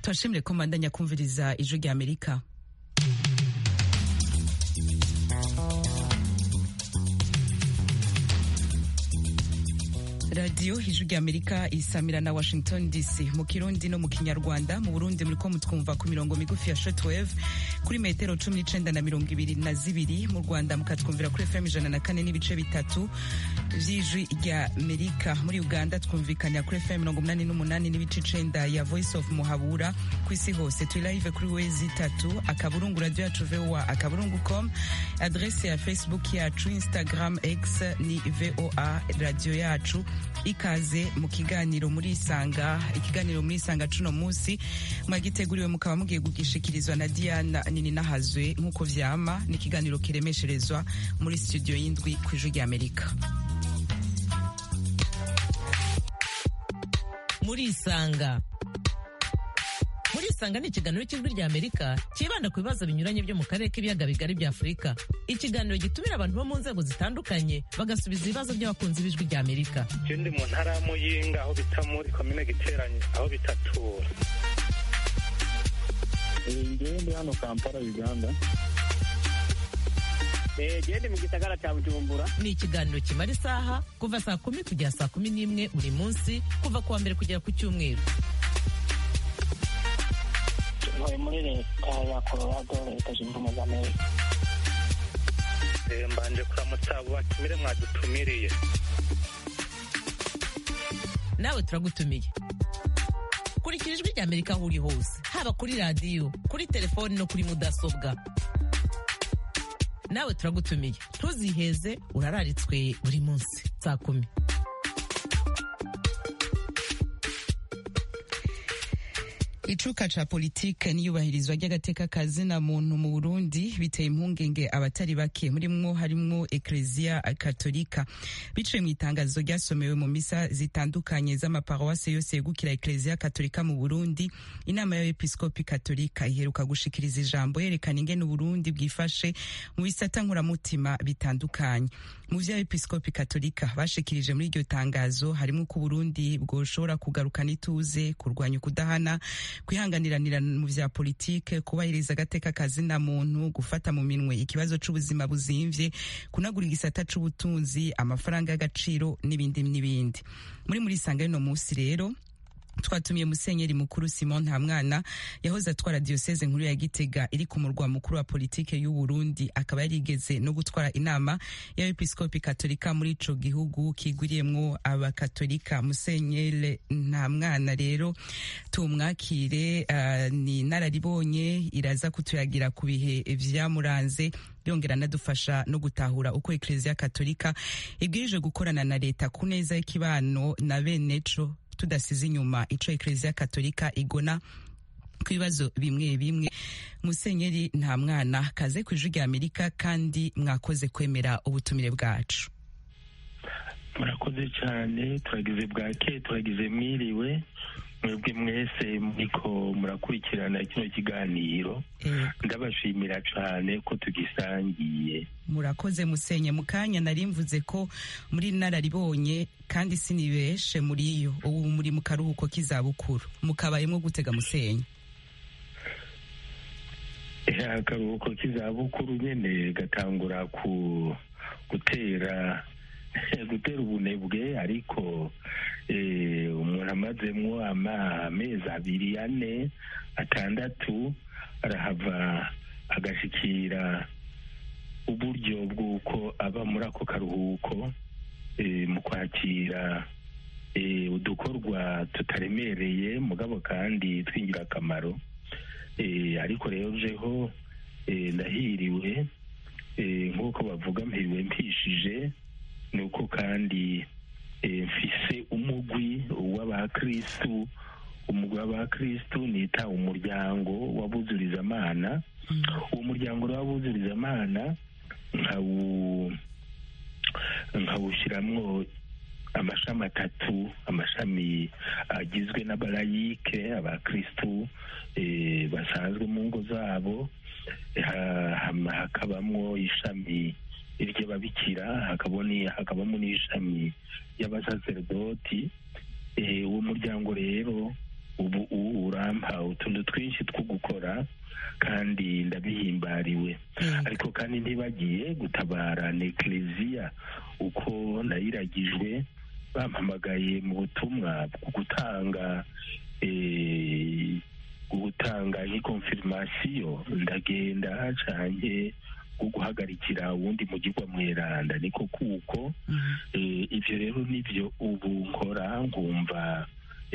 Turashimire ko mandanya kumviriza ijwi rya Amerika. Radio Ijwi rya Amerika isamira na Washington DC mu Kirundi no mu Kinyarwanda. Mu Burundi muriko mutwumva ku mirongo migufi ya shortwave kuri metero 19 na 22, mu Rwanda mukatwumvira kuri FM 104 n'ibice bitatu vy'Ijwi rya Amerika. Muri Uganda twumvikanya kuri FM 88 n'ibice 9 ya Voice of Muhabura. Kwisi hose turi live kuri wezi 3 akaburungu radio yacu VOA akaburungu.com, adresse ya Facebook yacu, Instagram, X ni VOA radio yacu. Ikaze mu kiganiro muri isanga cuno musi mwagiteguriwe mukaba mugiye kugishikirizwa na Diana Nini Nahazwe. Nkuko vyama ni kiganiro kiremesherezwa muri studio y'indwi kw'Ijwi rya Amerika. Muri isanga ni ikiganiro cy'Ijwi rya Amerika kibanda ku bibazo binyuranye byo mu karere k'ibiyaga bigari bya Afurika. Ikiganiro gitumira abantu bo mu nzego zitandukanye bagasubiza ibibazo by'abakunzi b'Ijwi rya Amerika. Ndi mu ntara ya Muyinga aho bita muri komine Giteranye aho bitatura. Ndi hano Kampala, Uganda. Ndi mu gisagara cya Bujumbura. Ni ikiganiro kimara isaha kuva saa 10 kugera saa 11 buri munsi kuva kuwa mbere kugera ku Cyumweru. Muri leta ya Colorado, leta zunze ubumwe za Amerika. Mbanje kuramutsa abo batumire mwadutumiriye. Nawe turagutumiye. Kurikira Ijwi rya Amerika aho uri hose, haba kuri radio, kuri telefone no kuri mudasobwa. Nawe turagutumiye. Ntuziheze, urararitswe buri munsi saa 10. Icuka ca politike n'iyubahirizwa ry'agateka kazina muntu mu Burundi biteye impungenge abatari bake, murimwo harimwo Ecclesia Katolika. Biciye mu itangazo ryasomewe mu misa zitandukanye z'amaparuwase yose yegukira Ecclesia Katolika mu Burundi, inama y'abepiskopi Katolika iheruka gushikiriza ijambo yerekana ingene Uburundi bwifashe mu bisata nkuramutima bitandukanye. Mu vy'abepiskopi Katolika bashikirije muri iryo tangazo harimwo ko Burundi bwoshobora kugarukana ituze, kurwanya kudahana, kwihanganiranira mu vya politike, kubahiriza agateka kazina muntu, gufata mu minwe ikibazo c'ubuzima buzimvye, kunagura igisata c'ubutunzi, amafaranga y'agaciro n'ibindi n'ibindi. Muri isanga y'uno musi rero twatumiye Musenyeri mukuru Simon Ntamwana yahoze atwara diocese nkuru ya Gitega iri ku murwa mukuru wa politike y'u Burundi, akaba yarigeze no gutwara inama y'abepiskopi Katolika muri ico gihugu kigwiriyemwo abakatolika. Musenyeri Ntamwana rero tumwakire, ni nararibonye iraza kutuyagira ku bihe vyamuranze, yongera nadufasha no gutahura uko Ecclesia Katolika ibwirije gukorana na leta ku neza y'ikibano na beneco, tudasize inyuma ico Ecclesia Katolika igona ku bibazo bimwe bimwe. Musenyeri Ntamwana, kaze ku Ijwi rya Amerika kandi mwakoze kwemera ubutumire bwacu. Murakoze cyane, turagize bwake, turagize mwiriwe mwebwe mwese muriko murakurikirana kino kiganiro. Ndabashimira cyane ko tugisangiye. Murakoze Musenye. Mukanya narimvuze ko muri nararibonye kandi sinibeshe muri yo, ubu muri mu karuhuko k'izabukuru, mukabayemwo gutega Musenye? Akaruhuko k'izabukuru nyene gatangura gutera ubunebwe, ariko umuntu amazemwo amezi 2, 4, 6 arahava agashikira uburyo bw'uko aba muri ako karuhuko mu kwakira udukorwa tutaremereye mugabo kandi twingira akamaro. Ariko rero jeho ndahiriwe, nk'uko bavuga mpiriwe mpishije, nuko kandi mfise umugwi w'abakristu. Umugwi w'abakristu nita umuryango w'abuzurizamana. Uwo muryango w'abuzurizamana nkawushiramwo amashami 3, amashami agizwe n'abalayike, abakristu basanzwe mu ngo zabo, hakabamwo ishami iry'ababikira, hakabamo n'ishami y'abasaserdoti. Uwo muryango rero ubu urampa utuntu twinshi two gukora kandi ndabihimbariwe. Ariko kandi ntibagiye gutabara n'ekleziya uko nayiragijwe, bampamagaye mu butumwa bwo gutanga nk'ikonfirmasiyo, ndagenda canke bwo guhagarikira uwundi mugirwa mweranda, niko kuko ivyo rero nivyo ubu nkora, nkumva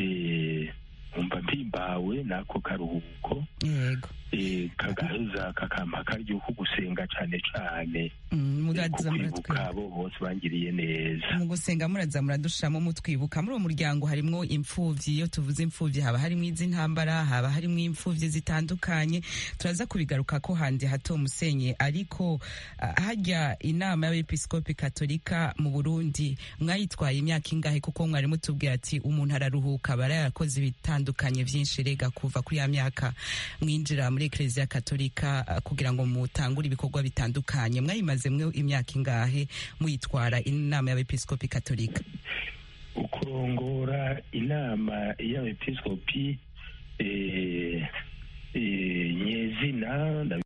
mpimbawe n'ako karuhuko. Yego. Kagaheza kakampa akaryo ko gusenga cane cane, kwibuka abo bose bangiriye neza. Mu gusenga muraza muradushamo mutwibuka. Muri uwo muryango harimwo imfuvyi. Iyo tuvuze imfuvyi haba harimwo iz'intambara, haba harimwo imfuvyi zitandukanye, turaza kubigaruka ko handi hato musenye. Ariko harya inama y'abepiskopi katolika mu Burundi mwayitwaye imyaka ingahe? Kuko mwari mutubwira ati umuntu araruhuka, barayakoze ibitandukanye vyinshi, rega kuva kuri ya myaka mwinjira muri Eklezia Katolika kugira ngo mutangure ibikorwa bitandukanye. Mwayimaze mwe imyaka ingahe muyitwara inama y'abepiskopi Katolika? Ukurongora inama y'abepiskopi nyezina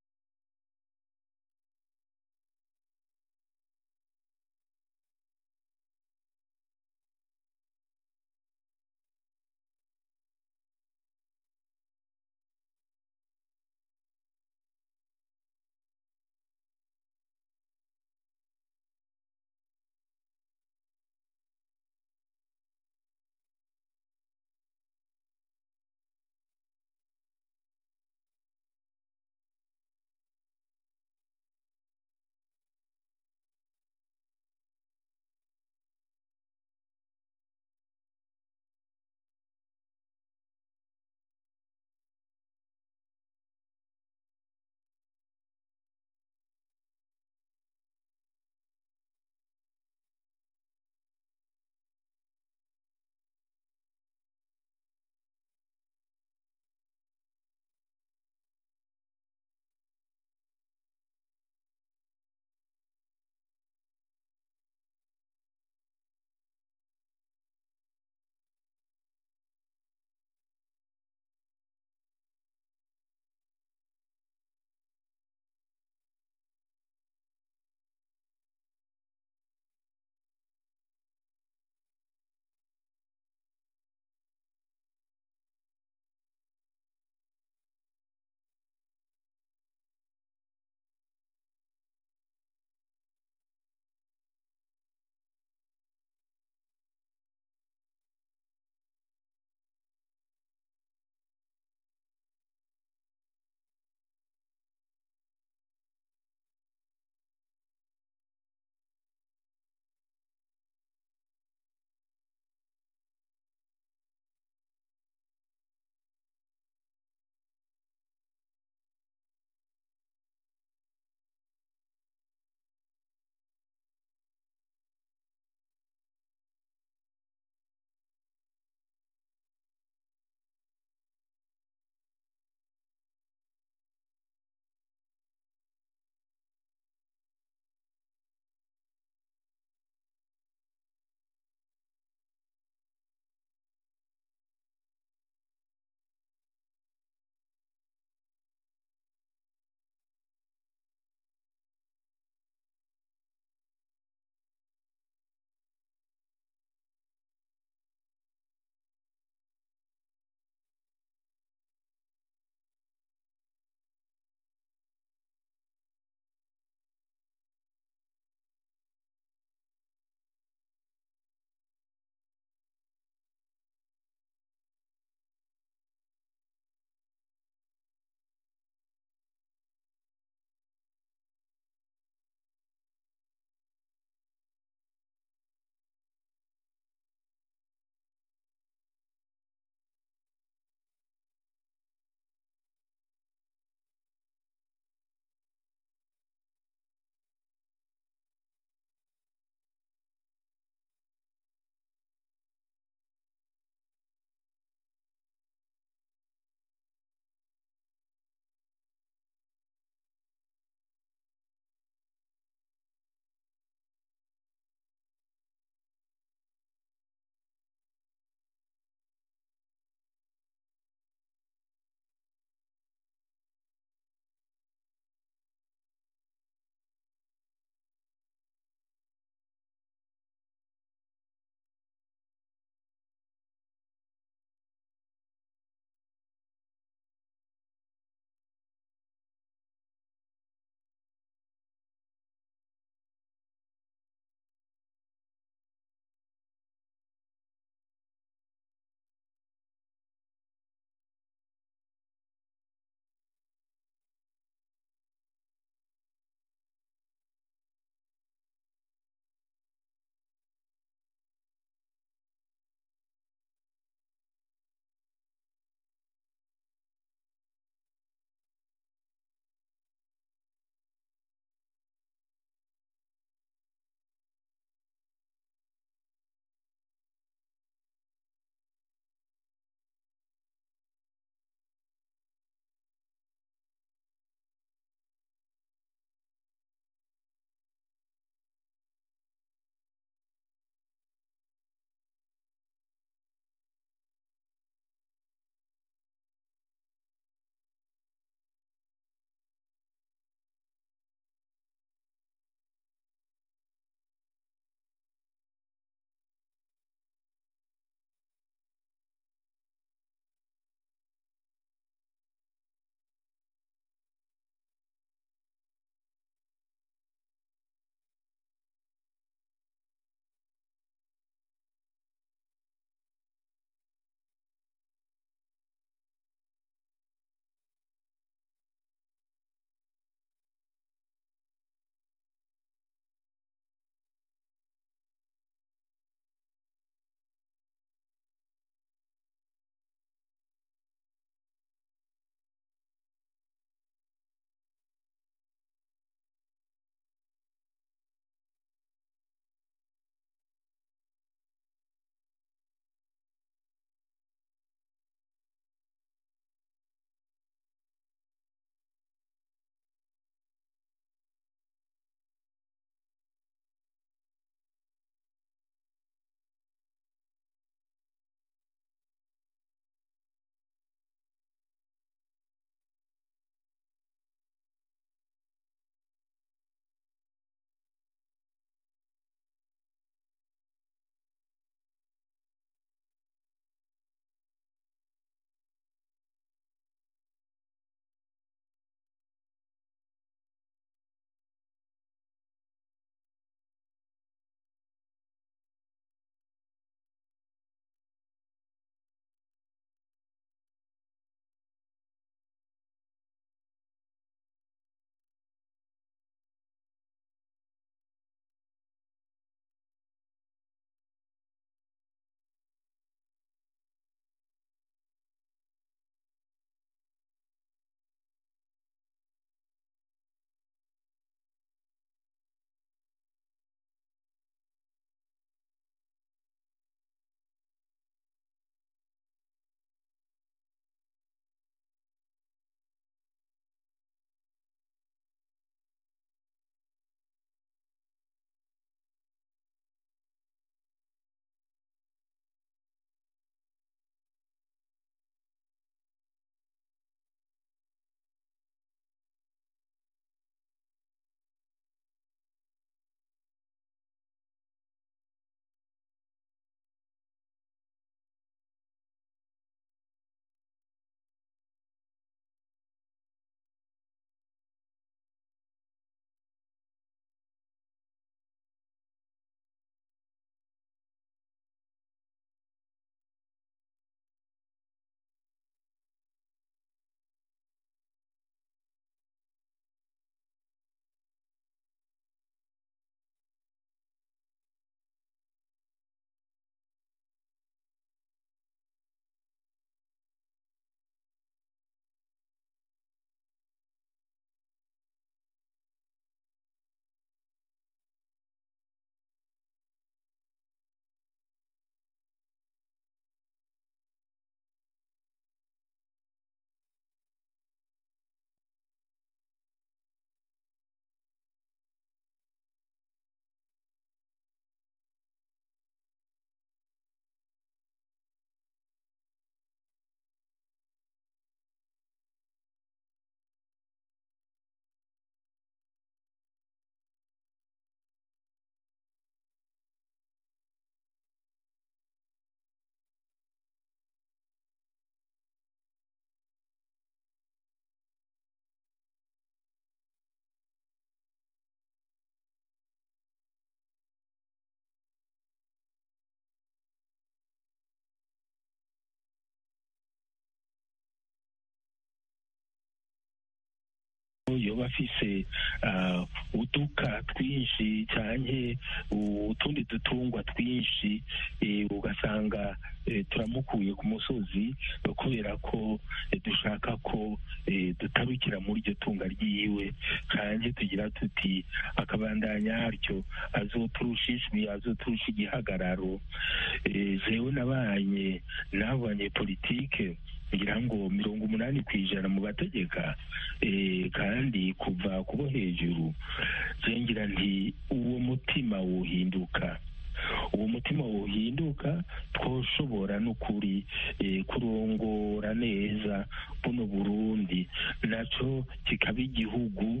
bafise uduka twinshi canke utundi dutungwa twinshi, ugasanga turamukuye ku musozi kubera ko dushaka ko dutarukira muri iryo tunga ryiwe, kandi tugira tuti akabandanya haryo azoturusha ijwi, azoturusha igihagararo. Jewe nabanye n'abo banyepolitike ngira ngo 80% mu bategeka, kandi kuva kubo hejuru. Ngira nti uwo mutima wohinduka, uwo mutima wohinduka, twoshobora n'ukuri kurongora neza buno Burundi, naco kikaba igihugu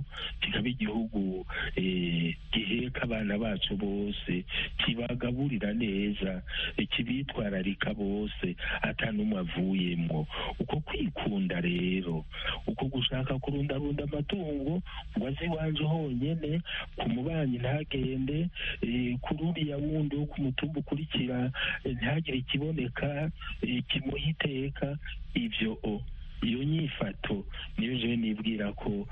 giheka abana bacu bose, kibagaburira neza, kibitwararika bose atanumwe avuyemwo. Uko kwikunda rero, uko gushaka kurundarunda amatungo ngo aze iwanje honyene, ku mubanyi ntagende, kuri uriya wundi wo ku mutumba ukurikira ntihagire ikiboneka kimuha iteka. Iyo nyifato niyo jewe nibwira ko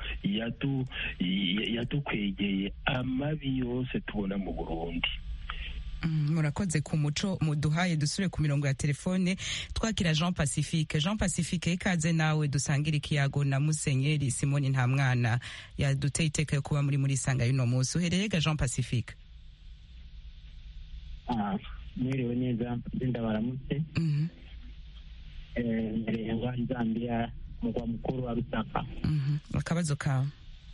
yadukwegeye amabi yose tubona mu Burundi. Murakoze ku muco muduhaye. Dusubire ku mirongo ya telefone twakira Jean Pacifique. Jean Pacifique, ikaze nawe dusangira ikiyago na Musenyeri Simoni Ntamwana yaduteye iteka yo kuba muri sanga y'uno munsi. Uhereye ga Jean Pacifique? Mwiriwe neza, ndabaramutse. Mbere ya Zambia, mugwa mukuru wa Lusaka. Akabazo kawe?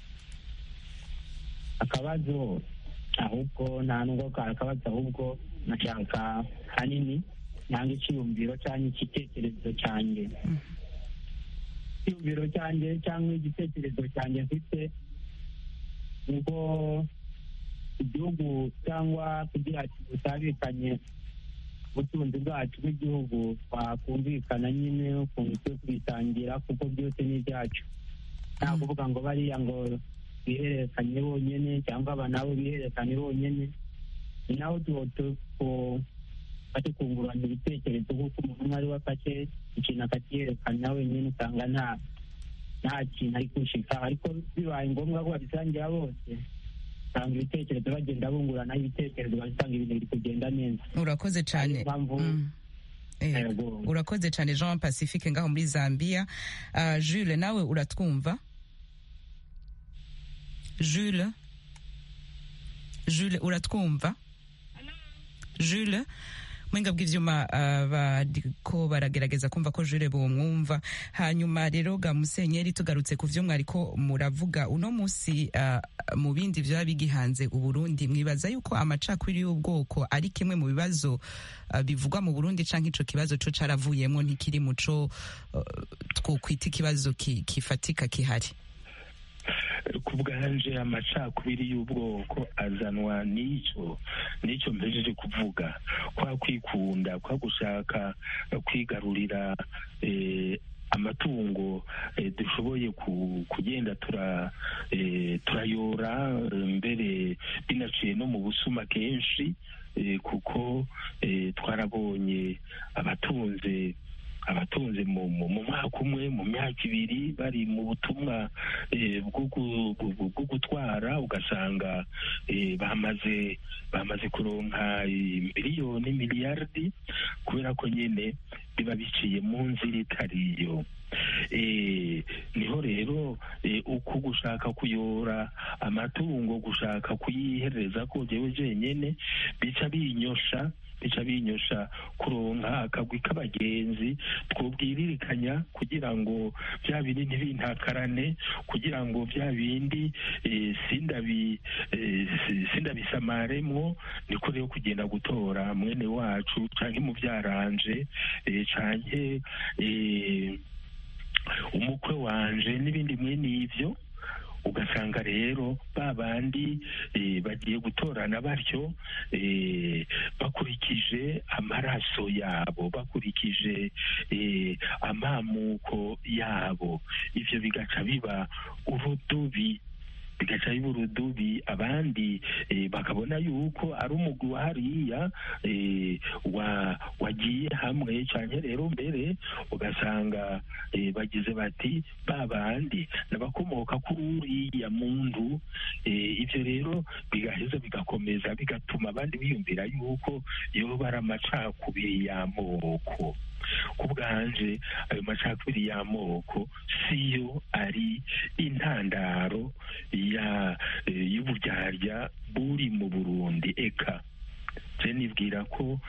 Akabazo ahubwo nta nubwo akabazo, ahubwo nashaka hanini nanga icyiyumviro cyangwa igitekerezo cyanjye. Icyiyumviro cyanjye cyangwa igitekerezo cyanjye mfite ubwo igihugu cyangwa kugira kibutabikanye ubutunzi bwacu bw'igihugu, twakumvikana nyine ukuntu turi kubitangira, kuko byose ni ibyacu. Nta kuvuga ngo bariya ngo bihererekanye bonyine cyangwa aba nabo bihererekanye bonyine. Ni naho bari kungurana ibitekerezo, kuko umuntu umwe ari we afashe ikintu akakiyerekana wenyine, usanga nta kintu ari gushika. Ariko bibaye ngombwa ko babisangira bose, usanga ibitekerezo bagenda bungurana ibitekerezo, basanga ibintu biri kugenda neza. Urakoze cyane. Urakoze cyane Jean Pacifique ngaho muri Zambia. Jules, nawe uratwumva? Jules uratwumva? Jules, mwenga bw'ivyuma bariko baragerageza kumva ko Jules bomwumva. Hanyuma rero ga Musenyeri, tugarutse ku vyo mwariko muravuga uno musi, mu bindi vyo bigihanze Uburundi, mwibaza yuko amacakubiri y'ubwoko ari kimwe mu bibazo bivugwa mu Burundi, canke ico kibazo co caravuyemwo ntikiri muco twokwita ikibazo kifatika kihari? Ku bwanje amacakubiri y'ubwoko azanwa n'ico mpejeje kuvuga, kwa kwikunda, kwa gushaka kwigarurira amatungo dushoboye kugenda turayora, mbere binaciye no mu busuma kenshi, kuko twarabonye abatunze mu mwaka umwe, mu myaka ibiri bari mu butumwa bwo gutwara, ugasanga bamaze kuronka miliyoni, miliyardi, kubera ko nyine biba biciye mu nzira itariyo. Niho rero uko gushaka kuyora amatungo, gushaka kuyihereza ko jewe jenyene, bica binyosha kuronka akagwi k'abagenzi twobwiririkanya, kugira ngo bya bindi ntibintakarane, kugira ngo bya bindi sindabisamaremwo. Niko rero kugenda gutora mwene wacu canke muvyaranje canke umukwe wanje n'ibindi mwene ivyo, ugasanga rero babandi bagiye gutorana batyo, bakurikije amaraso yabo, bakurikije amamuko yabo. Ivyo bigaca biba urudubi bigaca y'uburudubi abandi bakabona yuko ari umugwi wa hariya wagiye hamwe cyane. Rero mbere ugasanga bagize bati babandi n'abakomoka kuri uriya muntu. Ivyo rero bigaheza bigakomeza bigatuma abandi biyumvira yuko yoba ari amacakubiri y'amoko. Ku bwanje ayo macakubiri y'amoko siyo ari intandaro y'uburyarya buri mu Burundi. Eka nibwira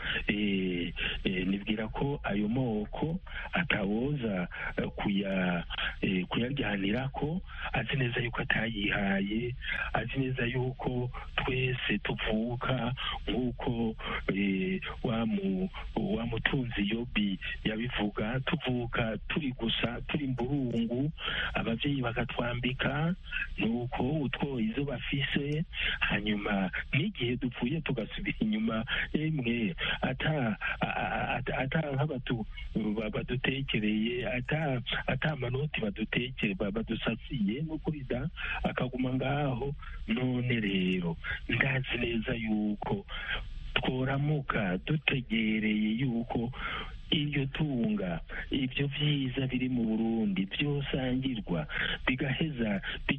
ko ayo moko atawoza kuyaryanirako, azi neza yuko atayihaye, azi neza yuko twese tuvuka nk'uko wa mutunzi Yobi yabivuga, tuvuka turi mburungu, abavyeyi bakatwambika nuko utwo izo bafise, hanyuma n'igihe dupfuye tugasubira inyuma emwe ata nk'abatu badutekereye, ata amanoti badusasiye n'ukuri da akaguma ngaho. None rero ndazi neza yuko tworamuka dutegereye yuko iryo tunga, ibyo vyiza biri mu Burundi byosangirwa bigaheza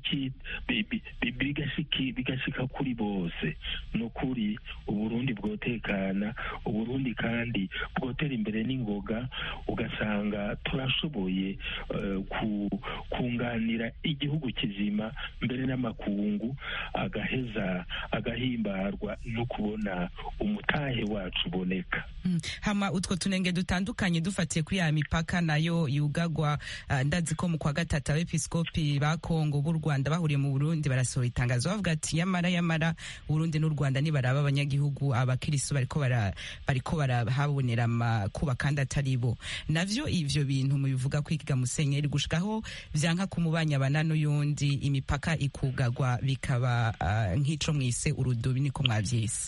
bigashika kuri bose. Nukuri Uburundi bwotekana, Uburundi kandi bwotera imbere n'ingoga, ugasanga turashoboye kunganira igihugu kizima mbere n'amakungu, agaheza agahimbarwa no kubona umutahe wacu uboneka. Hama utwo tunenge dutandukanye dufatiye kuri ya mipaka nayo yugagwa, ndazi ko mu kwa gatatu abepiskopi ba Kongo b'u Rwanda bahuriye mu Burundi barasohora itangazo bavuga ati yamara Burundi n'u Rwanda nibaraba abanyagihugu abakirisu bariko barahabonera amakuba kandi atari bo. Navyo ivyo bintu mubivuga kwiga Musenyeri gushikaho vyanka kumubanya banano yundi imipaka ikugagwa bikaba nk'ico mwise urudubi, niko mwavyise?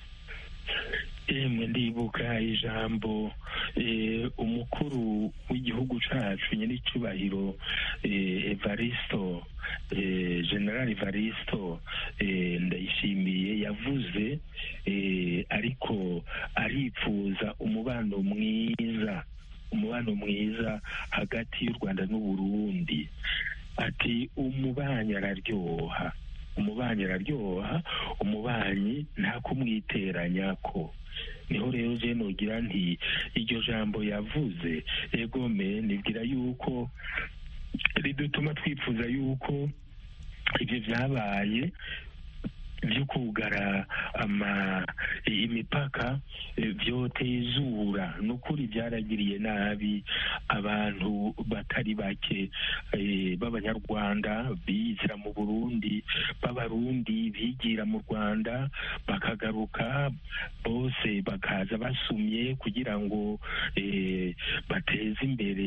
Ndibuka ijambo umukuru w'igihugu cacu nyir'icubahiro Evaristo, General Evaristo Ndayishimiye yavuze, ariko aripfuza umubano mwiza hagati y'u Rwanda n'u Burundi. Ati umubanyi araryoha, umubanyi nta kumwiteranyako. Niho rero je nogira nti iryo jambo yavuze egome nibwira yuko ridutuma twifuza yuko ibyo vyabaye vyo kugara imipaka vyotezura. Nukuri vyaragiriye nabi abantu batari bake b'abanyarwanda bizira mu Burundi, b'abarundi bigira mu Rwanda bakagaruka, bose bakaza basumye kugira ngo bateze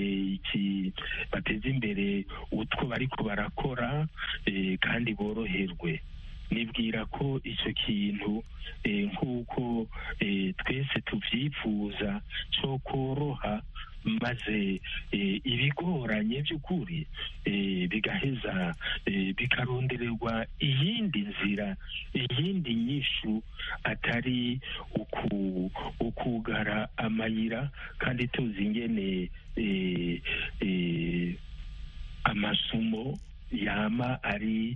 imbere utwo bariko barakora kandi boroherwe. Nibwira ko icyo kintu nk'uko twese tuvyifuza cyo koroha, maze ibigoranye by'ukuri bigaheza bikarondererwa iyindi nzira, iyindi nyishu atari ukugara amayira, kandi tuzi ingene amasumo yama ari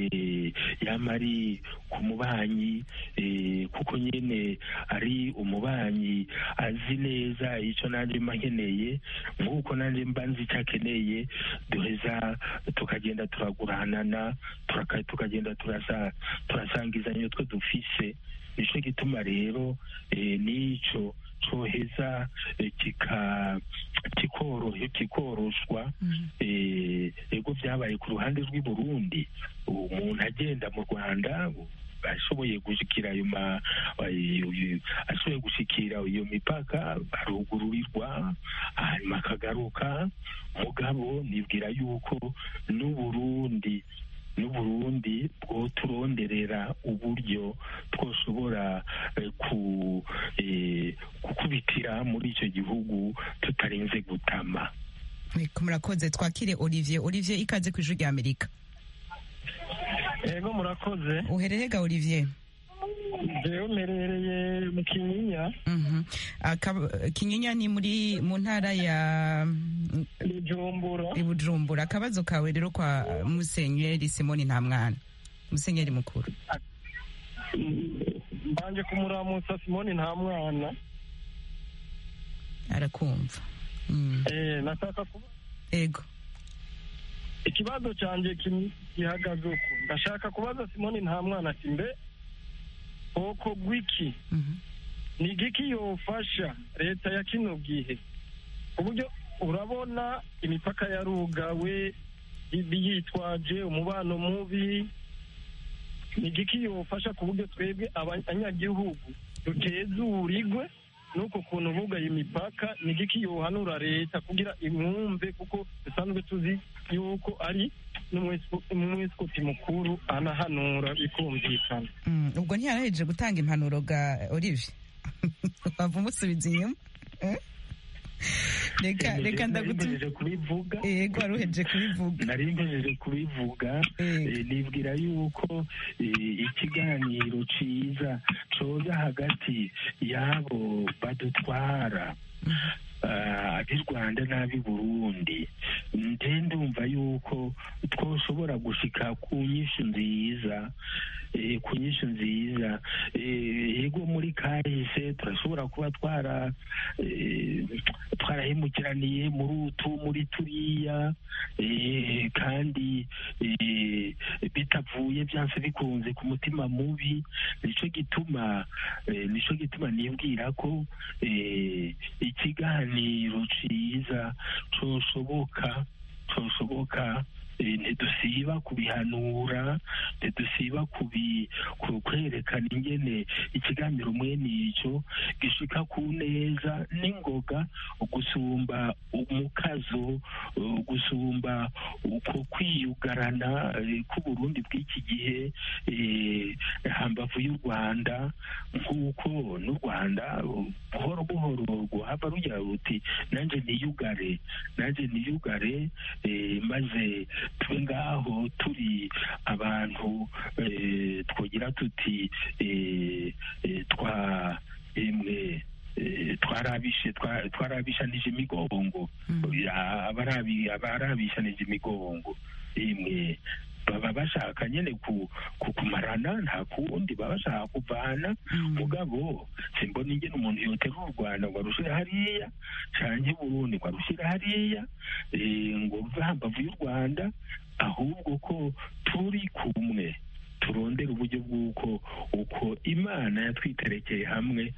ku mubanyi, kuko nyene ari umubanyi azi neza icyo nanje mbakeneye, nk'uko nanje mba nzi icyo akeneye, duheza tukagenda turaguranana, tukagenda turasangizanya utwo dufise. Nico gituma rero nico coheza kikoroshwa. Ego vyabaye ku ruhande rw'i Burundi, umuntu agenda mu Rwanda ashoboye gushikira iyo mipaka arugururirwa, hanyuma akagaruka. Mugabo nibwira yuko n'Uburundi bwoturonderera uburyo twoshobora gukubitira muri icyo gihugu tutarinze gutama. Murakoze. Twakire Olivier, ikaze ku Ijwi ry'Amerika. Ego murakoze. Uherereye ga Olivier? Jewe mperereye mu Kinyinya. Kinyinya ni mu ntara ya Bujumbura. Akabazo kawe rero kwa Musenyeri Simoni Ntamwana, Musenyeri mukuru. Mbanje kumuramutsa Simoni Ntamwana. Arakumva. Nataka kuba. Ego. Ikibazo canje gihagaze uko. Ndashaka kubaza Simoni Ntamwana ati mbe oko gwiki ni giki yofasha leta ya kino gihe uburyo urabona imipaka yarugawe yitwaje umubano mubi, ni giki yofasha ku buryo twebwe abanyagihugu dutezurirwe nuko kuntu bugaye imipaka, ni giki yohanura leta kugira imwumve, kuko dusanzwe tuzi yuko ari n'umwepiskopi mukuru anahanura bikumvikana. Ubwo ntiyarahejeje gutanga impanuro ga Olivier? Wava umusubiza inyuma? Reka ndagutumije kubivuga. Yego waruheje kubivuga. Nari mpejeje kubivuga. Nibwira yuko ikiganiro ciza coza hagati yabo badutwara ab'i Rwanda n'ab'i Burundi. Ndumva yuko twoshobora gushika ku nyishu nziza, yego muri kahise turashobora kuba twarahemukiraniye muri turiya, kandi bitavuye byanse bikunze ku mutima mubi. nico gituma nibwira ko ikiganiro ciza coshoboka ntidusiba kubihanura, ntidusiba kwerekana ingene ikiganiro mwene ico gishika ku neza n'ingoga gusumba umukazo, gusumba uko kwiyugarana k'Uburundi bw'iki gihe hambavu y'u Rwanda, nk'uko n'u Rwanda buhoro buhoro rwaba rugira ruti nanje niyugare maze tube ngaho turi abantu twogira tuti twarabishanije imigongo, abarabishanije imigongo imwe baba bashaka nyene kumarana, nta kundi baba bashaka kuvana. Mugabo simbona ingene umuntu yoterura u Rwanda ngo arushire hariya canke Burundi ngo arushire hariya ngo ruve hambavu y'u Rwanda, ahubwo ko turi kumwe turondera uburyo bw'uko uko Imana yatwiterekeye hamwe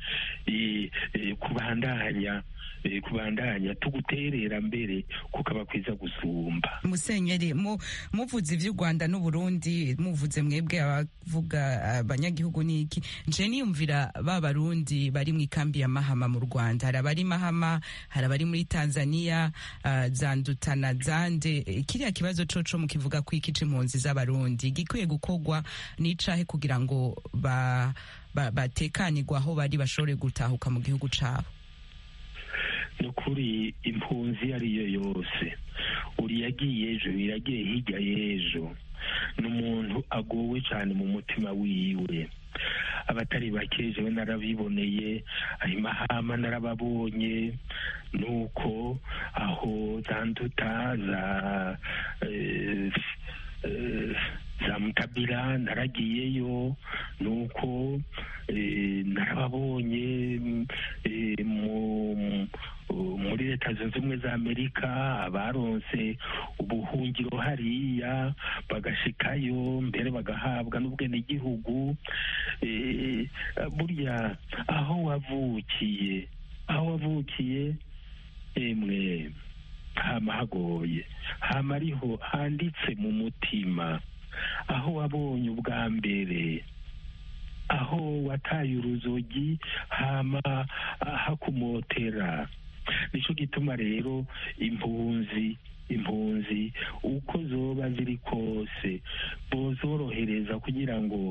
kubandanya tuguterera mbere kukaba kwiza gusumba. Musenyeri, muvuze ivy'u Rwanda n'u Burundi, muvuze mwebwe abavuga abanyagihugu niki, nje niyumvira ba Barundi bari mu ikambi ya Mahama mu Rwanda, hari abari Mahama, hari abari muri Tanzania, Zandutana Zande. Kiriya kibazo coco mukivuga ko iki c'impunzi z'Abarundi gikwiye gukorwa n'icahe kugira ngo batekanirwe aho bari bashobore gutahuka mu gihugu cabo? Nukuri impunzi ariyo yose, uri yagiye ejo, iragiye hirya y'ejo, n'umuntu agowe cyane mu mutima wiwe. Abatari bake jewe narabiboneye, aho Mahama narababonye, nuko aho Zanduta za Mutabira naragiyeyo, nuko narababonye muri Leta Zunze Ubumwe za Amerika, abaronse ubuhungiro hariya bagashikayo, mbere bagahabwa n'ubwenegihugu. Burya aho wavukiye emwe hama hagoye, hama ariho handitse mu mutima, aho wabonye ubwa mbere, aho wataye uruzogi hama hakumotera. Nico gituma rero impunzi uko zoba ziri kose bozorohereza kugira ngo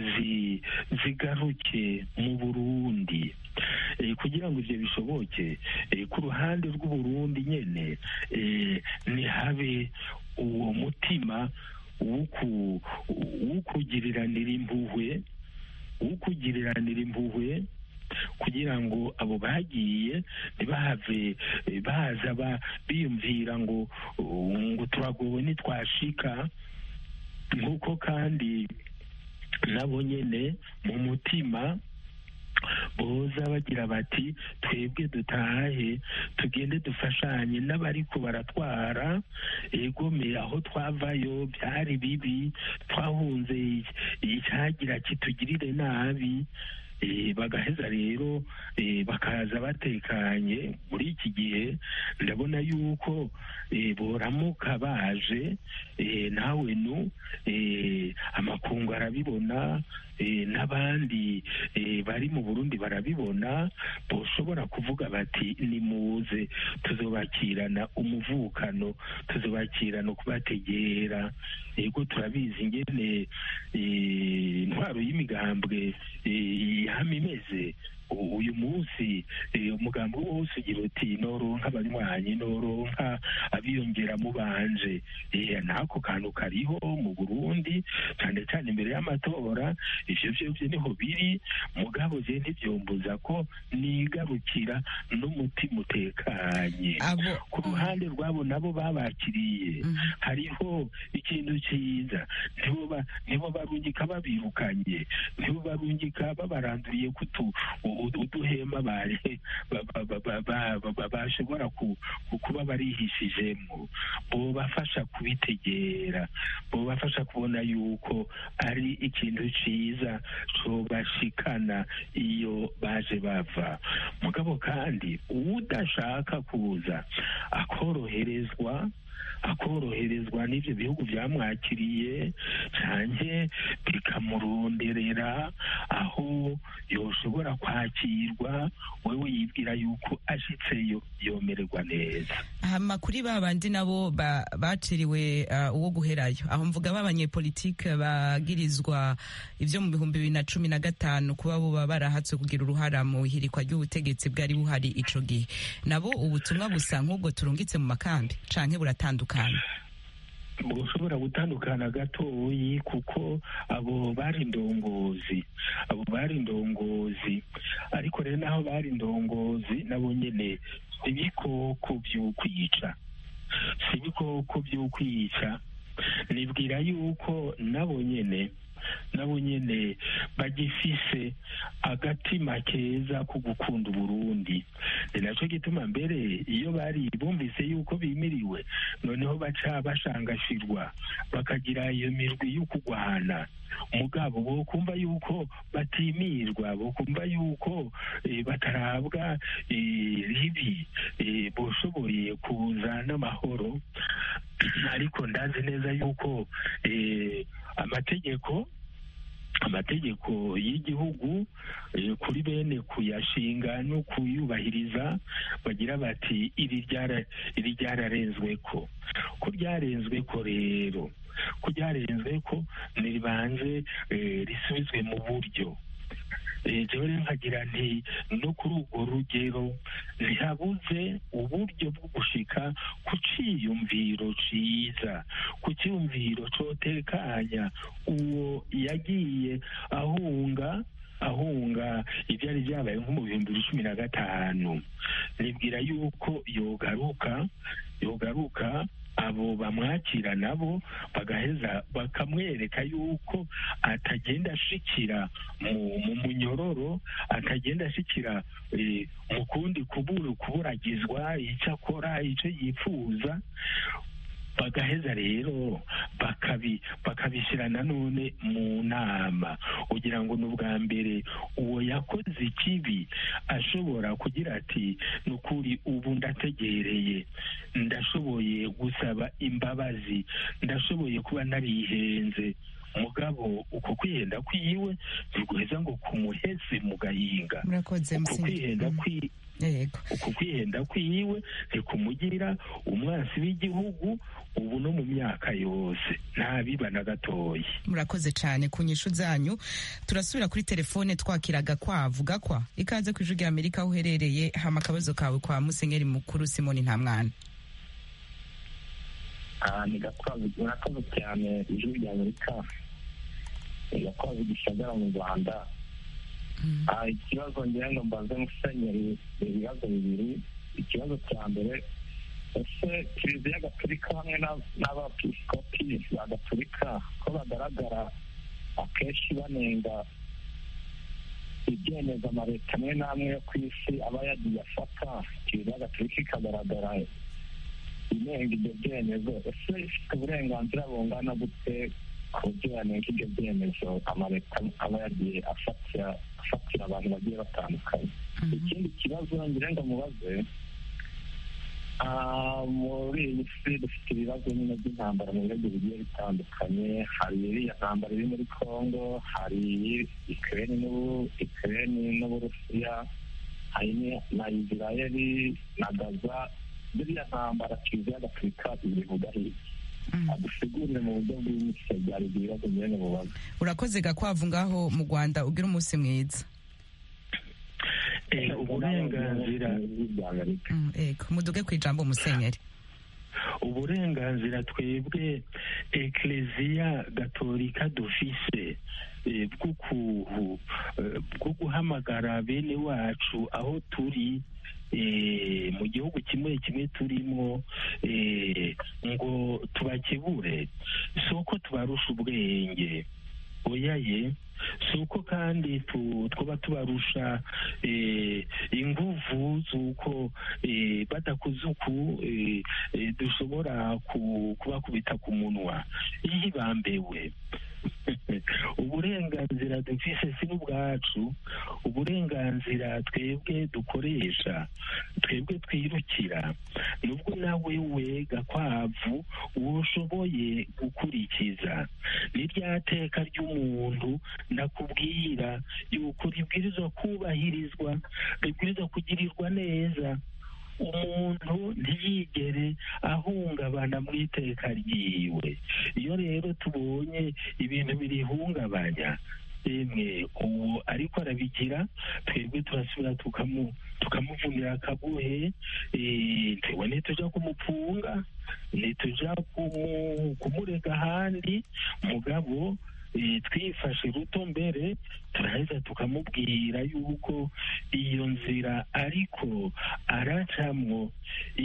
zigaruke mu Burundi. Kugira ngo ivyo bishoboke, ku ruhande rw'u Burundi nyene nihabe uwo mutima ukugiriranira impuhwe kugira ngo abo bagiye ntibahave baza biyumvira ngo turagowe ntitwashika, nk'uko kandi nabo nyene mu mutima boza bagira bati twebwe dutahe tugende dufashanye n'abariko baratwara, egome aho twavayo byari bibi, twahunze icyagira kitugirire nabi, bagaheza rero bakaza batekanye. Muri iki gihe ndabona yuko boramuka baje, nawe amakungu arabibona, n'abandi bari mu Burundi barabibona, boshobora kuvuga bati nimuze tuzobakirana umuvukano, tuzobakirana kubategera. Yego turabizi ingene intwaro y'imigambwe ihame imeze. Uyu munsi umugambi wose ugira uti noronka abanywanyi, noronka abiyongera mu banje. Nako kantu kariho mu Burundi cyane cyane imbere y'amatora, ivyo vyovyo niho biri, mugabo je ntivyombuza ko nigarukira n'umutima utekanye. Ku ruhande rwabo nabo babakiriye hariho ikintu ciza, nibo barungika babirukanye, nibo barungika babaranduriye uduhema bashobora kuba barihishijemo, bobafasha kubitegera, bobafasha kubona yuko ari ikintu ciza cobashikana iyo baje bava. Mugabo kandi udashaka kuza akoroherezwa n'ivyo bihugu vyamwakiriye canke bikamuronderera aho yoshobora kwakirwa, wewe yibwira yuko ashitseyo yomererwa neza. Hama kuri babandi nabo baciriwe uwo guherayo, aho mvuga b'abanyepolitike bagirizwa ivyo mu 2015 kuba boba barahatswe kugira uruhara mu ihirikwa ry'ubutegetsi bwari buhari ico gihe, nabo ubutumwa busa nk'ubwo turungitse mu makambi canke buratandukana? Bushobora gutandukana gatoyi, kuko abo bari indongozi, ariko rero naho bari indongozi nabo nyene ibikoko vy'ukwica, nibwira yuko nabo nyene bagifise agatima keza ko gukunda Uburundi. Ni naco gituma mbere iyo bari bumvise yuko bimiriwe, noneho baca bashangashirwa bakagira iyo mirwi y'ukugwana, mugabo bokumva yuko batimirwa, bokumva yuko batarabwa ribi, boshoboye kuza n'amahoro. Ariko ndazi neza yuko amategeko y'igihugu kuri bene kuyashinga no kuyubahiriza bagira bati iri ryararenzweko. Ko ryarenzweko rero, niribanze risubizwe mu buryo. Jewe nkagira nti no kuri urwo rugero ntihabuze uburyo bwo gushika ku ciyumviro ciza, ku ciyumviro cotekanya uwo yagiye ahunga ivyari vyabaye nko mu 2015. Nibwira yuko yogaruka abo bamwakira nabo bagaheza bakamwereka yuko atagenda ashikira mu munyororo, atagenda ashikira mu kundi kuburagizwa icyo akora, icyo yifuza. Bagaheza rero bakabishyira nanone mu nama, kugira ngo n'ubwa mbere uwo yakoze ikibi ashobora kugira ati nukuri ubu ndategereye, ndashoboye gusaba imbabazi, ndashoboye kuba narihenze. Mugabo uko kwihenda kwiwe ntiguheza ngo kumuheze mu gahinga. Uko kwihenda kwiwe ntikumugira umwansi w'igihugu ubu no mu myaka yose, ntabiba na gatoyi. Murakoze cyane ku nyishu zanyu. Turasubira kuri telefone twakiraga kwavuga kwa ikaze ku ijwi rya Amerika aho uherereye, hama akabazo kawe kwa Musenyeri Mukuru Simoni Ntamwana. ni Gakwavu, murakoze cyane ijwi rya Amerika. Ni Gakwavu Gisagara mu Rwanda. Ikibazo ngira ngo mbaze Musenyeri ibibazo bibiri. Ikibazo cya mbere, ese Kiliziya Gatolika hamwe n'abepiskopi ba Gatolika ko bagaragara akenshi banenga ibyemezo amaleta amwe n'amwe yo ku isi aba yagiye afata, Kiliziya Gatolika ikagaragara inenga ibyo byemezo, ese ifite uburenganzira bungana gute ku buryo yanenga ibyo byemezo amaleta aba yagiye afatira abantu bagiye batandukanye? Ikindi kibazo ngira ngo mubaze, muri iyi si dufite ibibazo nyine by'intambara mu bihugu bigiye bitandukanye. Hari iriya ntambara iri muri Congo, hari Ukraine n'Uburusiya, hari na Israeli na Gaza. Biriya ntambara Kiliziya Gatolika ibivuga iki? Adusigurire mu buryo bw'imico byari ibibazo nyine mubaze. Urakoze Gakwavu ngaho mu Rwanda, ugira umunsi mwiza. Uburenganzira muduge ku ijambo Musenyeri. Uburenganzira twebwe Ekleziya Gatolika dufise bwo guhamagara bene wacu aho turi mu gihugu kimwe kimwe turimo ngo tubakebure, si uko tubarusha ubwenge, oyaye, si uko kandi twaba tubarusha inguvu z'uko badakoze uku dushobora kubakubita ku munwa iyo bambewe. Uburenganzira dufise si n'ubwacu, uburenganzira twebwe dukoresha, twebwe twirukira, nubwo nawe we Gakwavu ushoboye gukurikiza ni rya teka ry'umuntu ndakubwira yuko ribwirizwa kubahirizwa, ribwirizwa kugirirwa neza. Umuntu ntiyigere ahungabana mu iteka ryiwe. Iyo rero tubonye ibintu birihungabanya, uwo ariko arabigira, twebwe turasubira tukamuvunira akagohe, twebwe ntituja kumupfunga, ntituja kumurega ahandi, mugabo twifashe ruto mbere turaheza tukamubwira yuko iyo nzira ariko aracamwo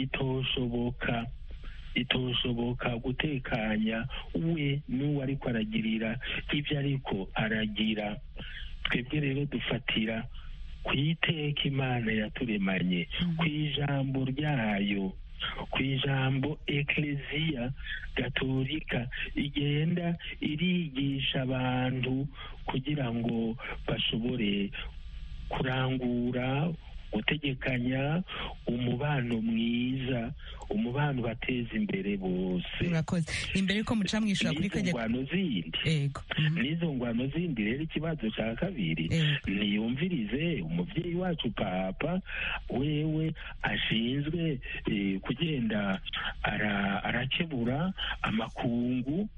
itoshoboka gutekanya we n'uwo ariko aragirira ibyo ariko aragira. Twebwe rero dufatira ku iteka Imana yaturemanye, ku ijambo ryayo, ku ijambo Ekleziya Gatolika igenda irigisha abantu kugira ngo bashobore kurangura, gutegekanya umubano mwiza, umubano bateza imbere bose. Urakoze. Imbere yuko muca mwishura kuri kajya ngwano zindi, n'izo ngwano zindi rero ikibazo cya kabiri niyumvirize umuvyeyi wacu Papa wewe ashinzwe kugenda arakebura amakungu,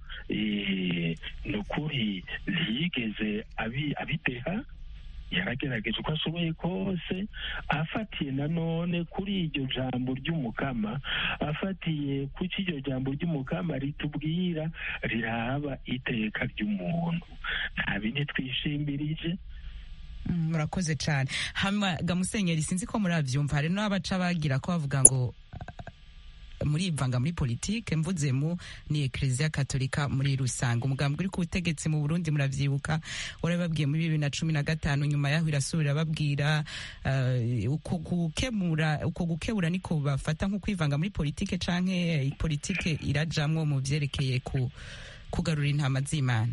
nukuri ntiyigeze abideha, yaragerageje uko ashoboye kose, afatiye nanone kuri iryo jambo ry'umukama, afatiye kuki iryo jambo ry'umukama ritubwira riraba iteka ry'umuntu, nta bindi twishimbirije. Murakoze cyane. Hama Musenyeri, sinzi ko muravyumva, hari n'abaca bagira ko bavuga ngo murivanga muri politike, mvuzemu ni Ekleziya Katolika muri rusange. Umugambi uri ku butegetsi mu Burundi muravyibuka, warababwiye muri 2015, nyuma yaho irasubira babwira uko gukebura niko bafata nko kwivanga muri politike, canke politike irajamwo mu vyerekeye kugarura intama z'Imana.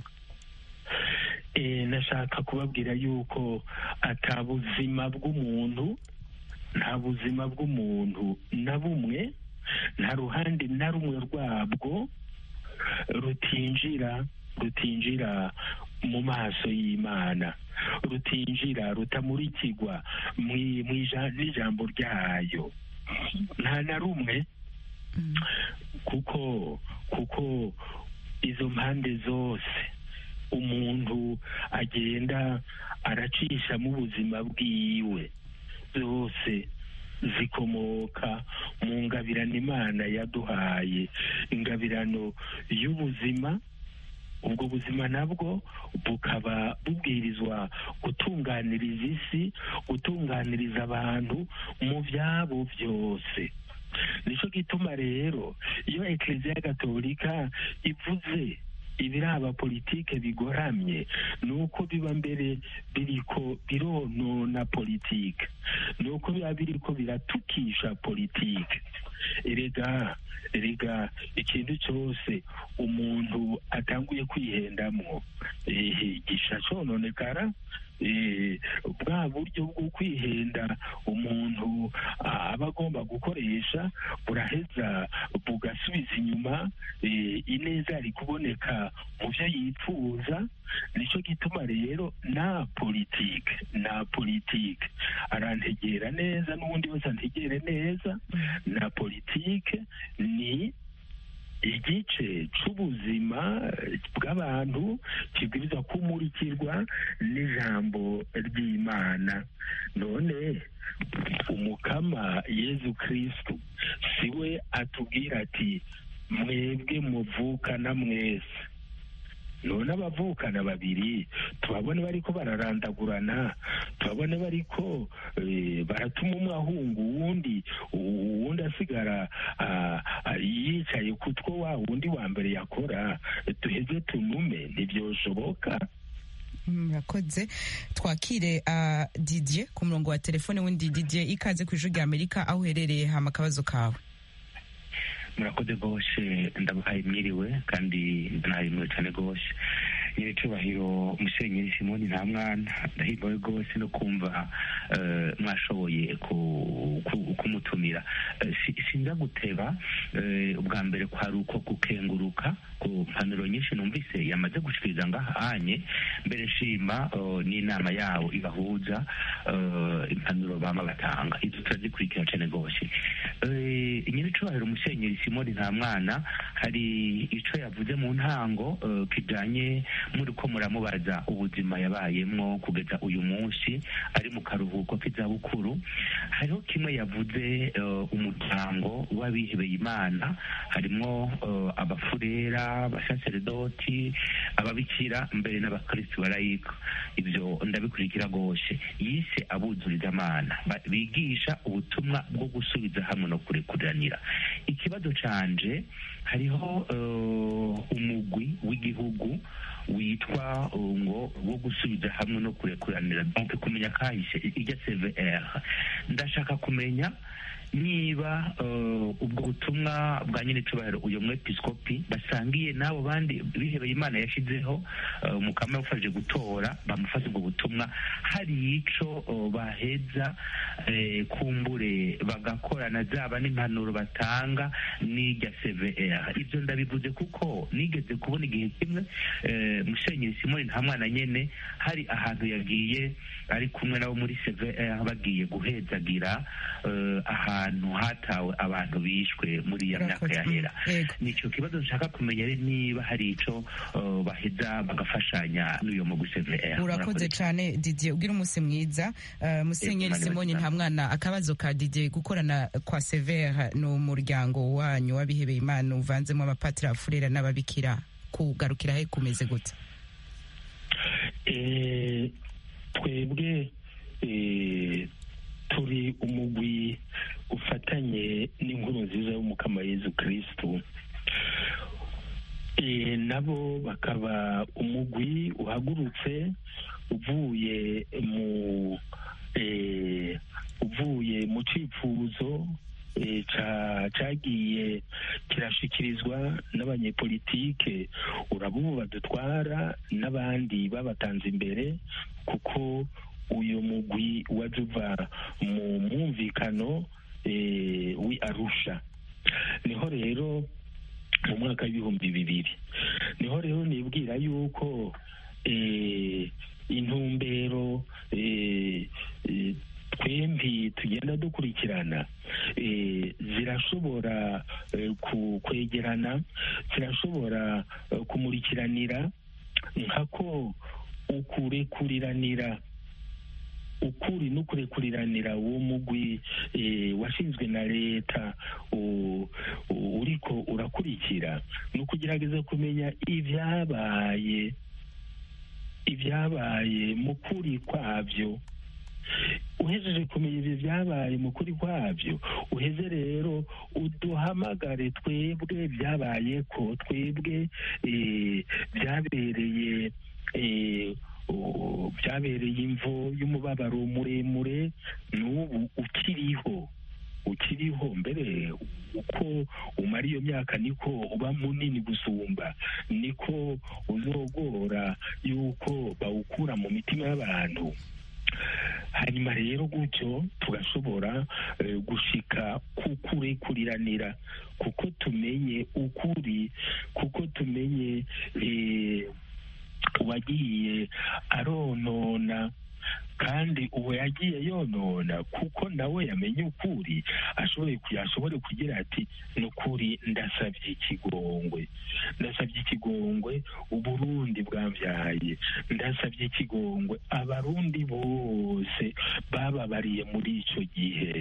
Nashaka kubabwira yuko ata buzima bw'umuntu, nta buzima bw'umuntu na bumwe, nta ruhande na rumwe rwabwo rutinjira mu maso y'Imana, rutamurikirwa n'ijambo ryayo, nta na rumwe, kuko izo mpande zose umuntu agenda aracisha mu buzima bwiwe zose zikomoka mu ngabirano Imana yaduhaye, ingabirano y'ubuzima. Ubwo buzima nabwo bukaba bubwirizwa gutunganiriza isi, gutunganiriza abantu mu byabo byose. Nicyo gituma rero iyo Eklezia Gatolika ivuze ibiraba politike bigoramye, nuko biba mbere biriko bironona politike, nuko biba biriko biratukisha politike. Erega ikintu cyose umuntu atanguye kwihendamwo gisha cononekara. Bwa buryo bwo kwihenda umuntu aba agomba gukoresha buraheza bugasubiza inyuma ineza yari kuboneka mu byo yifuza. Nicyo gituma rero na politike arantegera neza, n'ubundi wese antegere neza. Na politike ni igice c'ubuzima bw'abantu kibwiriza kumurikirwa n'ijambo ry'Imana. None umukama Yezu Kristu siwe atubwira ati mwebwe muvukana mwese. None abavukana babiri tubabone bariko bararandagurana, tubabone bariko baratuma umwe ahunga uwundi asigara yicaye kutwo wa wundi wa mbere yakora, tuheze tunume. Ntibyoshoboka. Murakoze. Twakire Didier ku murongo wa telefone. Wundi Didier, ikaze ku Ijwi ry'Amerika, aho uherereye hama akabazo kawe. Murakoze gose, ndabahaye mwiriwe kandi ndanahaye mwe cyane gose. Nyiricubahiro Musenyeri Simoni Ntamwana, ndahimbawe gose no kumva mwashoboye kumutumira. Sinza guteba, ubwa mbere kwari uko gukenguruka ku mpanuro nyinshi numvise yamaze gushikiriza ngahanye, mbere nshima n'inama yawo ibahuza, impanuro bama batanga izo turazikurikira cyane gose. Nyiricubahiro Musenyeri Simoni Ntamwana, hari ico yavuze mu ntango kijanye muri ko muramubaza ubuzima yabayemwo kugeza uyu munsi ari mu karuhuko k'izabukuru. Hariho kimwe yavuze, umuryango w'abihebeye Imana, harimwo abafurera, abasaserdoti, ababikira, mbere n'abakristo barayika. Ibyo ndabikurikira gose. Yise abuzuriza Imana bigisha ubutumwa bwo gusubiza hamwe no kurekuranira. Ikibazo canje, hariho umugwi w'igihugu witwa ngo wo gusubiza hamwe no kurekuranira, donc kumenya kahise ijya CVR. Ndashaka kumenya niba ubwo butumwa bwa Nyiricubahiro uyu mwepiskopi basangiye n'abo bandi bihebeye Imana yashizeho, umukama yafashe gutora bamufashe ubwo butumwa, hari ico baheza kumbure bagakorana zaba n'impanuro batanga n'ijya CVR. Ibyo ndabivuze kuko nigeze kubona igihe kimwe Musenyeri Simoni Ntamwana nyene hari ahantu yagiye ari kumwe nabo muri CVR bagiye guhezagira ahantu hatawe abantu bishwe muri ya myaka yahera. Nico kibazo nshaka kumenya niba hari ico baheza bagafashanya n'uyo mu CVR. Urakoze cyane Didier, ugira umunsi mwiza. Musenyeri Simoni Ntamwana, akabazo ka Didier, gukorana kwa CVR no muryango wanyu w'abihebeye Imana uvanzemo abapatira, abafurera n'ababikira, kugarukira he kumeze gute? Twebwe turi umugwi ufatanye n'inkuru nziza y'umukama Yezu Kristu. Nabo bakaba umugwi uhagurutse uvuye mu cifuzo cagiye kirashikirizwa n'abanyepolitike urabubu badutwara n'abandi babatanze imbere, kuko uyu mugwi waje uva mu mwumvikano wi Arusha. Niho rero mu mwaka w'ibihumbi 2000 niho rero nibwira yuko intumbero twembi tugenda dukurikirana zirashobora kwegerana, zirashobora kumurikiranira, nkako ukurekuranira ukuri n'ukurekuriranira uwo mugwi washinzwe na leta uriko urakurikira ni ukugerageza kumenya ibyabaye mu kuri kwabyo. uhejeje kumenya ibyo byabaye mu kuri kwabyo, uheze rero uduhamagare twebwe byabaye ko twebwe byabereye imvo y'umubabaro muremure n'ubu ukiriho mbere uko umara iyo myaka niko uba munini gusumba, niko uzogora yuko bawukura mu mitima y'abantu. hanyuma rero gutyo tugashobora gushika kukurekuriranira, kuko tumenye ukuri, kuko tumenye uwagiye aronona kandi uwo yagiye yonona kuko nawe yamenye ukuri ashobore kugira ati nukuri ndasabye ikigongwe Uburundi bwambyaye, ndasabye ikigongwe abarundi bose bababariye muri icyo gihe,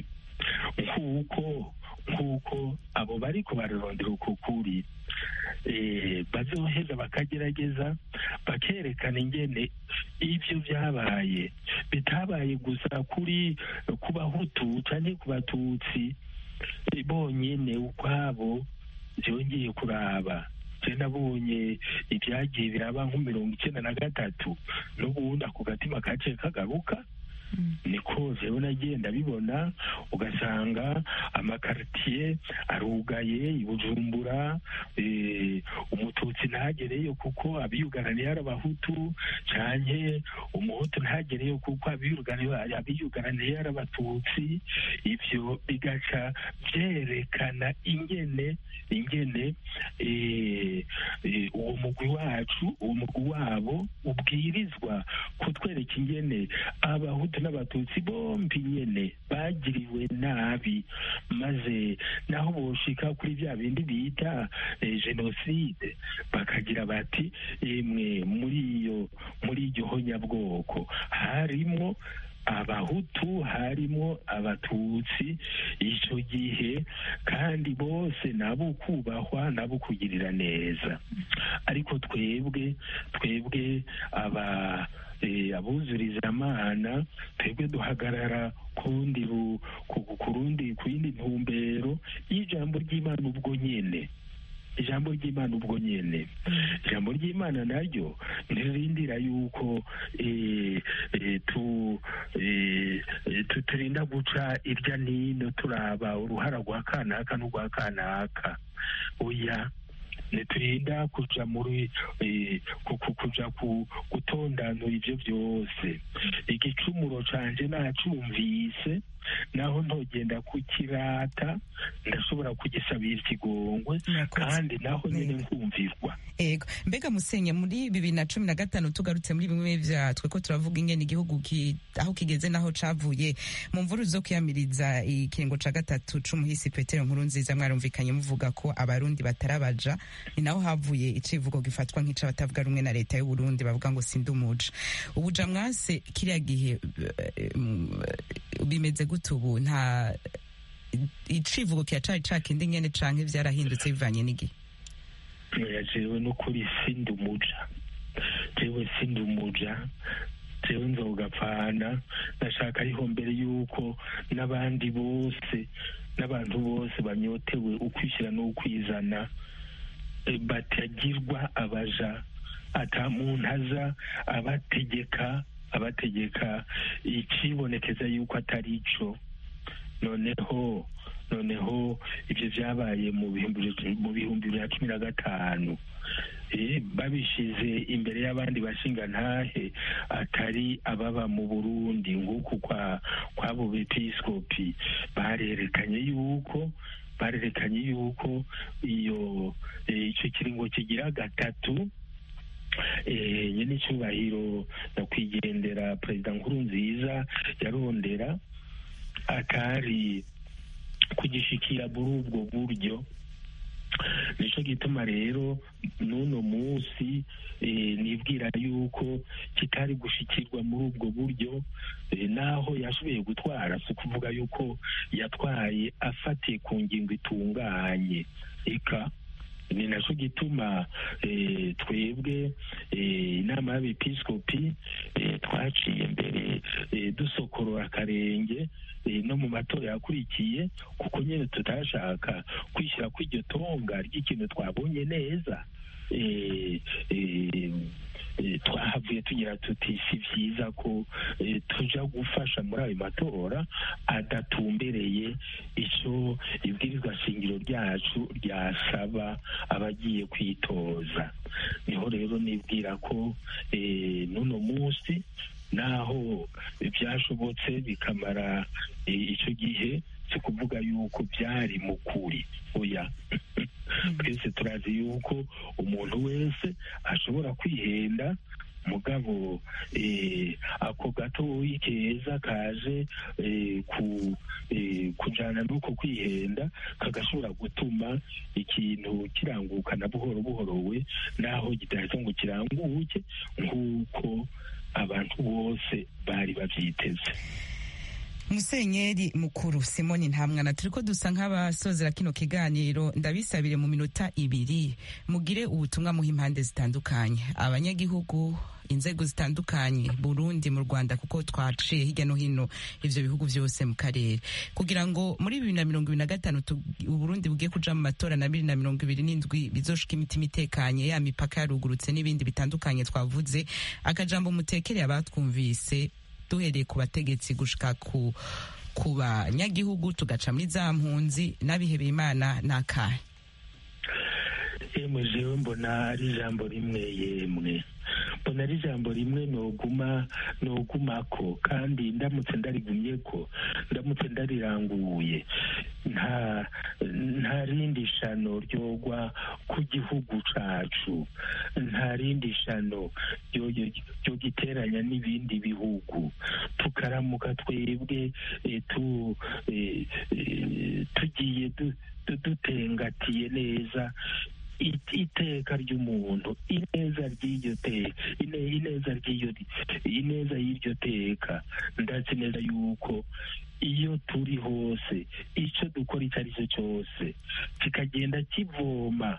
nk'uko abo bariko bararondera uko kuri bazoheza bakagerageza bakerekana ingene ivyo byabaye bitabaye gusa ku bahutu canke ku batutsi bonyene ukwabo, byongeye kuraba nabonye ibyagiye biraba nko 1993 n'ubundi ako gatima kaciye kagaruka. niko jewe nagenda bibona, ugasanga amakaritiye arugaye i Bujumbura, umututsi ntagereyo kuko abiyugaraniye ari abahutu, canke umuhutu ntagereyo kuko abiyugaraniye ari abatutsi. Ivyo bigaca vyerekana ingene uwo mugwi wabo ubwirizwa kutwereka ingene abahutu n'abatutsi bombi nyene bagiriwe nabi, maze naho boshika kuri vya bindi bita jenoside bakagira bati emwe muri iryo honyabwoko harimwo abahutu, harimo abatutsi icyo gihe, kandi bose nabo kubahwa nabo kugirira neza. ariko twebwe abuzuriza amana, twebwe duhagarara ku yindi ntumbero y'ijambo ry'Imana ubwo nyene. ijambo ry'Imana naryo ntirindira yuko turinda guca irya nino turaba uruhara rwa kanaka n'urwa kanaka. oya, ntiturinda kuja gutondanura ivyo byose. igicumuro canje nacumvise, naho ntogenda kukirata, ndashobora kugisabira ikigongwe, kandi naho nyine nkumvirwa. Ego, mbega Musenye, muri 2015 tugarutse muri bimwe vya tweko turavuga ingene igihugu aho kigeze naho cavuye mu mvuru zo kwiyamiriza ikiringo ca gatatu c'umuhisi Petero Nkurunziza, mwarumvikanye muvuga ko abarundi batarabaja, ni naho havuye icivugo gifatwa nk'ica batavuga rumwe na leta y'u Burundi, bavuga ngo sindumuja. ubuja mwase kiriya gihe bimeze gute ubu? nta icivugo kiracari cakindi nyene canke vyarahindutse bivanye n'igihe? jewe n'ukuri sindumuja, jewe nzogapfana. ndashaka ariho mbere yuko n'abantu bose banyotewe ukwishyira n'ukwizana batagirwa abaja, ata muntu aza abategeka ikibonekeza yuko atari ico. noneho ibyo byabaye mu bihumbi 2015, babishize imbere y'abandi bashingantahe atari ababa mu Burundi, nk'uku kwabo bepiskopi barerekanye yuko icyo kiringo kigira gatatu nyene icyubahiro nyakwigendera Perezida Nkurunziza yarondera atari kugishikira muri ubwo buryo. nico gituma rero n'uno munsi nibwira yuko kitari gushikirwa muri ubwo buryo, naho yashoboye gutwara si ukuvuga yuko yatwaye afatiye ku ngingo itunganye. Eka ni naco gituma twebwe inama y'abepiskopi twaciye mbere dusokorora akarenge no mu matora yakurikiye, kuko nyene tutashaka kwishyira kw'iryo tonga ry'ikintu twabonye neza. Twahavuye tugira tuti si vyiza ko tuja gufasha muri ayo matora adatumbereye ico ibwirizwa shingiro ryacu ryasaba abagiye kwitoza. Niho rero nibwira ko n'uno munsi naho byashobotse bikamara ico gihe, si kuvuga yuko byari mu kuri, oya. Twese turazi yuko umuntu wese ashobora kwihenda, mugabo ako gatoyi keza kaje kujana n'uko kwihenda kagashobora gutuma ikintu kirangukana buhoro buhoro, we naho kidahita ngo kiranguke nk'uko abantu bose bari bavyiteze. Musenyeri mukuru Simoni Ntamwana, turiko dusa nk'abasozera kino kiganiro, ndabisabire mu minota 2 mugire ubutumwa muha impande zitandukanye, abanyagihugu, inzego zitandukanye, Burundi, mu Rwanda, kuko twaciye hirya no hino ivyo bihugu vyose mu karere, kugira ngo muri 2025 Burundi bugiye kuja mu matora na 2027 bizoshika imitima itekanye, ya mipaka yarugurutse n'ibindi bitandukanye twavuze. Akajambo mutekereye abatwumvise, duhereye ku bategetsi gushika ku banyagihugu, tugaca muri za mpunzi n'abihebeye Imana, nakahe? Jewe mbona ari ijambo rimwe, mbona ari ijambo rimwe nogumako, kandi ndamutse ndarigumyeko, ndamutse ndariranguye, nta rindi shano ryogwa ku gihugu cacu, nta rindi shano ryo giteranya n'ibindi bihugu, tukaramuka twebwe tugiye dutengatiye neza iteka ry'umuntu, ineza y'iryo teka. Ndazi neza yuko iyo turi hose, ico dukora icyo ari cyo cyose kikagenda kivoma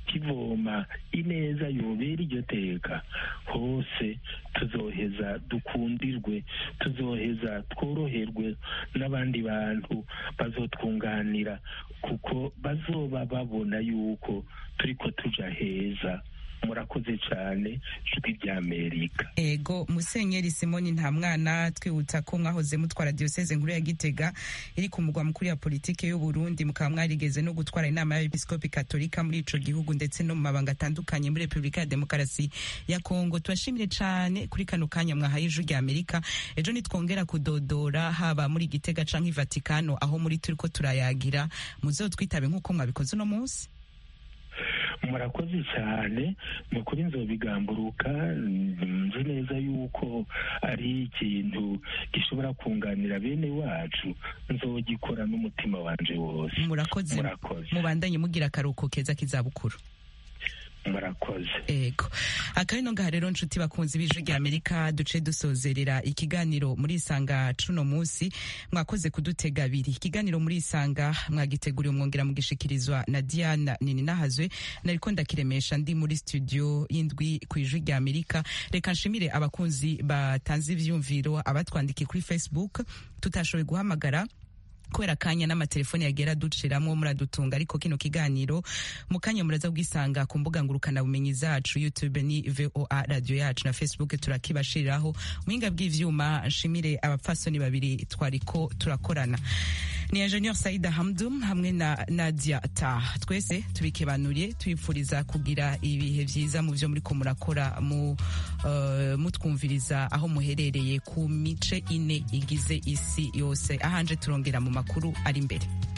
ineza yobera iryo teka, hose tuzoheza dukundirwe, tuzoheza tworoherwe, n'abandi bantu bazotwunganira, kuko bazoba babona yuko turiko tuja heza. Murakoze cyane ijwi rya Amerika. Ego Musenyeri Simoni Ntamwana, twibutsa ko mwahoze mutwara diocese nkuru ya Gitega iri ku mugwa mukuru ya politike y'u Burundi, mukaba mwarigeze no gutwara inama y'Episkopi Katolika muri ico gihugu ndetse no mu mabanga atandukanye muri Republika ya Demokarasi ya Kongo. Tubashimire cyane kuri kano kanya mwahaye ijwi rya Amerika. Ejo nitwongera kudodora haba muri Gitega canke i Vatikano aho muri turiko turayagira, muzotwitabe nk'uko mwabikoze uno munsi. Murakoze cyane, nukuri nzobigamburuka, nzi neza yuko ari ikintu gishobora kunganira bene wacu, nzogikora n'umutima wanje wose. Murakoze. Mubandanye mugira akaruhuko keza k'izabukuru. Murakoze. Ego. Akarino ngaha rero nshuti bakunzi b'ijwi rya Amerika, duce dusozerera ikiganiro muri Isanga cuno munsi. Mwakoze kudutega abiri. Ikiganiro muri Isanga mwagiteguriye mwongera mugishikirizwa na Diana Nininahazwe, nariko ndakiremesha ndi muri studio y'indwi ku ijwi rya Amerika. Reka nshimire abakunzi batanze ivyumviro, abatwandikiye kuri Facebook tutashoboye guhamagara kubera kanya n'amatelefoni yagera duciramwo muradutunga, ariko kino kiganiro mu kanya muraza bwisanga ku mbuga ngurukana bumenyi zacu, YouTube ni VOA radio yacu, na Facebook turakibashiriraho. Muhinga bw'ivyuma nshimire abapfasoni babiri twariko turakorana, ni Engineer Saida Hamdum hamwe na Nadia Tah. Twese tubikebanuriye tubipfuriza kugira ibihe vyiza mu vyo muri ko murakora, mutwumviriza aho muherereye ku mice ine igize isi yose. Ahanje turongera mu makuru ari imbere.